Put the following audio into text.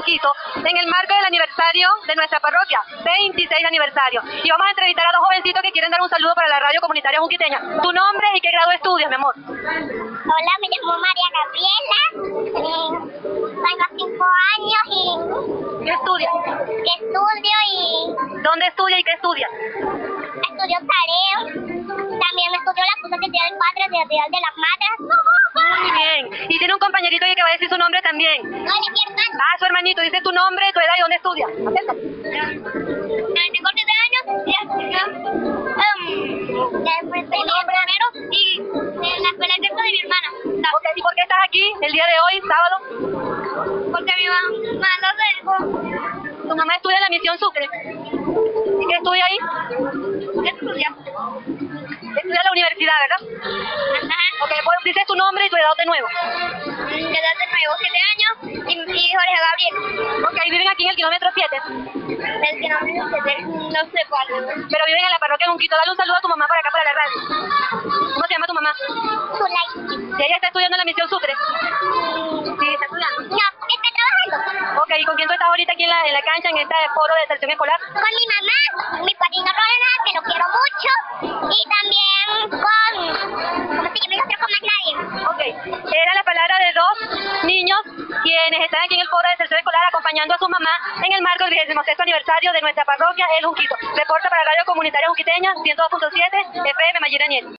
Junquito en el marco del aniversario de nuestra parroquia, 26 aniversario. Y vamos a entrevistar a dos jovencitos que quieren dar un saludo para la radio comunitaria junquiteña. ¿Tu nombre y qué grado estudias, mi amor? Hola, me llamo María Gabriela, tengo 5 años y ¿Qué estudias? estudio ¿Dónde estudias y qué estudias? estudio Tareo. También estudio la cosa de Día del Padre, de Día de las Madres. Muy bien. Y tiene un compañerito que va a decir su nombre también. No, él es mi hermano. Ah, su hermanito. Dice tu nombre, tu edad y dónde estudias. Acércate. Tengo 7 años y primero y en la escuela de mi hermana. Ok, ¿y por qué estás aquí el día de hoy, sábado? Porque mi mamá no sé. Tu mamá estudia en la Misión Sucre. ¿Y qué estudia ahí? Estudia. Estudia en la universidad, ¿verdad? Ajá. Ok, pues dices tu nombre y tu edad de nuevo. De edad de nuevo, 7 años y Jorge Gabriel. Ok, viven aquí en el kilómetro 7. El que no sé cuál. Pero viven en la parroquia de Junquito. Dale un saludo a tu mamá para acá, para la radio. ¿Cómo se llama tu mamá? Zulay. ¿Y ella está estudiando en la Misión Sucre? Sí, está estudiando. No, está trabajando. Ok, ¿y con quién tú estás ahorita aquí en la cancha, en este foro de selección escolar? Con mi mamá, mi padrino Ronald, que lo quiero mucho, y también con, ¿cómo se llama? Con McLaren. Ok, era la palabra de dos niños quienes están aquí en el foro de selección escolar acompañando a su mamá en el marco del 26º aniversario de nuestra parroquia El Junquito. Reporta para Radio Comunitaria Junquiteña 102.7 FM Mayira Nieto.